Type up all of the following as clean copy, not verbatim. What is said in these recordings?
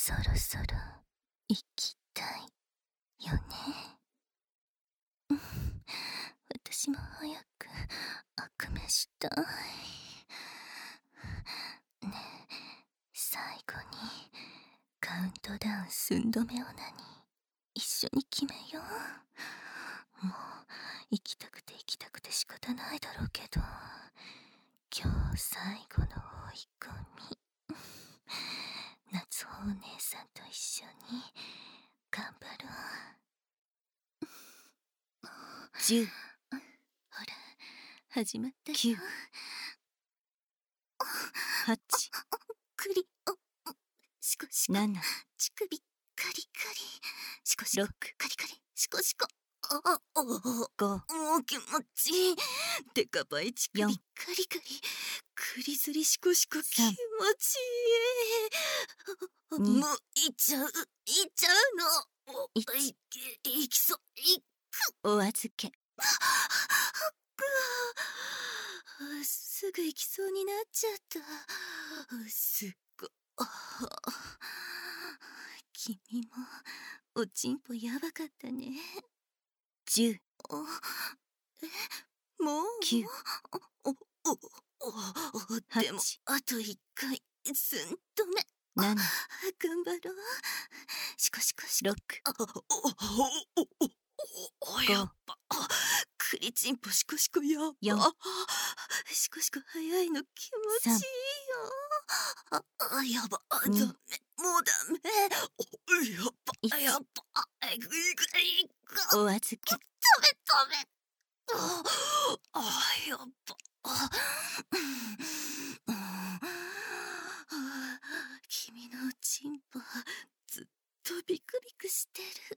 そろそろ行きたいよね。私も早く悪夢したい。ねえ、最後にカウントダウン寸止めオナに一緒に決めよう。もう行きたくて仕方ないだろうけど、今日最後の追い込み。夏穂お姉さんと一緒に頑張ろう。 10、 ほら、始まったよ。 9、8、 くり、しこしこ、 7、 乳首カリカリ、しこし 6、 こ、カリカリ、しこしこ、 5、 もう気持ちいい。デカパイ乳首 4 カリカリ、クリズリしこしこ、気持 3 ちいい。 2 もういっちゃうの。いきそう、 お預け。 すぐ行きそうになっちゃった。すっご。君もおちんぽやばかったね。 10、 もう 9、 でもあと1回寸止め。 7、 頑張ろう。しこしこしこ。やっぱクリチンポシコシコやっ 4 ぱシコシコ早いの気持ちいいよ。やば、ダメ、もうダメ。やっぱ 1 やっぱぐいぐいお預け。 ダメ。やっぱ君のおちんぽずっとビクビクしてる。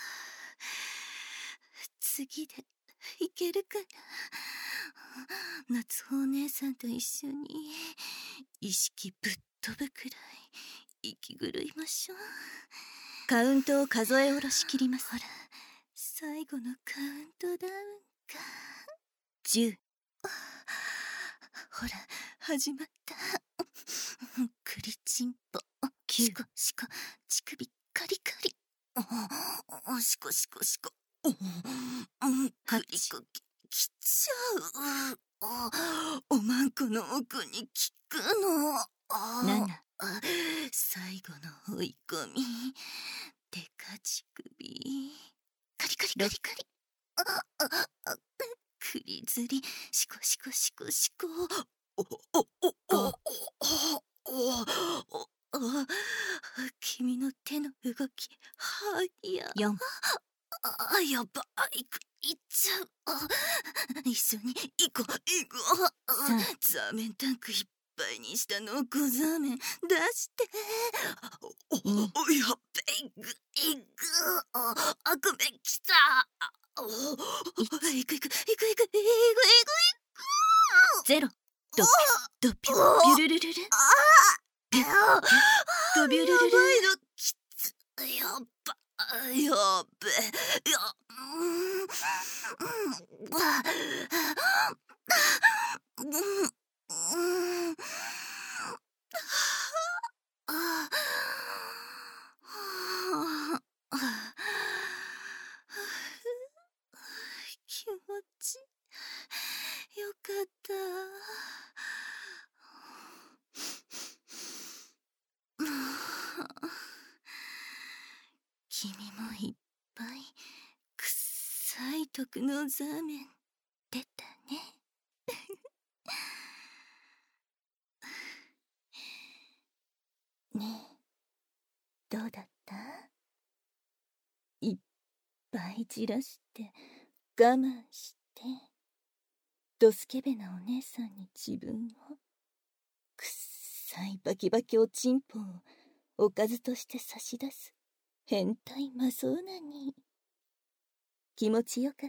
次でいけるかな。夏穂お姉さんと一緒に意識ぶっ飛ぶくらい息狂いましょう。 カウントを数え下ろしきります。 ほら、最後のカウントダウンか。 10、 ほら、始まった。クリチンポ、 9 シコシコ、乳首カリカリ、シコシコシコ、クリコきちゃう。おまんこの奥に効くの。 7、 最後の追い込み。デカ乳首カリカリカリカリ、クリズリシコシコシコシコ。君の手の動きはや。 4、 やばい、いっちゃう。一緒に行こう。 3 ザーメンタンクいっぱいにした濃厚ザーメン出して。 2 やっべ、いく、悪夢きた。いく。 0、ドピュルルルル、ビュドビュルルル、 やばいのきつ。やっべ。気持ちよかった。君もいっぱいくっさい毒のザーメン出たね。ねえ、どうだった？いっぱいじらして我慢してドスケベなお姉さんに自分を、くっさいバキバキおちんぽをおかずとして差し出す変態マゾーナに気持ちよかった？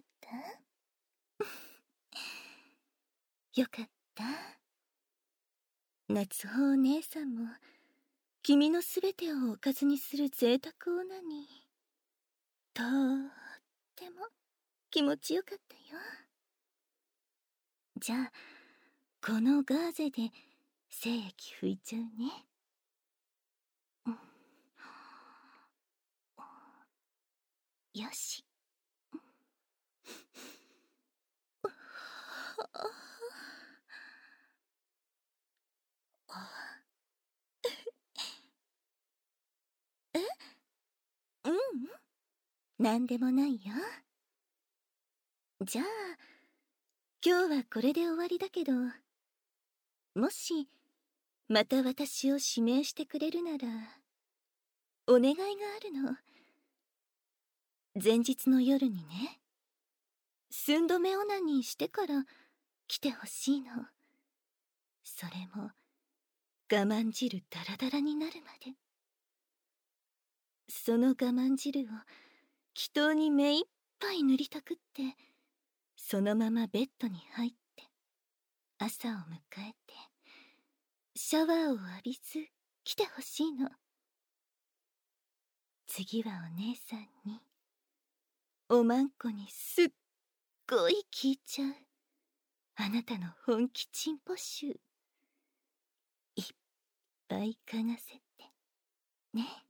よかった。夏穂お姉さんも君のすべてをおかずにする贅沢オナにとっても気持ちよかったよ。じゃあこのガーゼで精液拭いちゃうね。 よし。うん、なんでもないよ。じゃあ今日はこれで終わりだけど、もしまた私を指名してくれるならお願いがあるの。前日の夜にね、寸止めオナニーしてから来てほしいの。それも我慢汁ダラダラになるまで。その我慢汁を祈祷に目いっぱい塗りたくって、そのままベッドに入って朝を迎えてシャワーを浴びず来てほしいの。次はお姉さんにおまんこにすっごい聞いちゃうあなたの本気チンポ臭いっぱい嗅がせてね。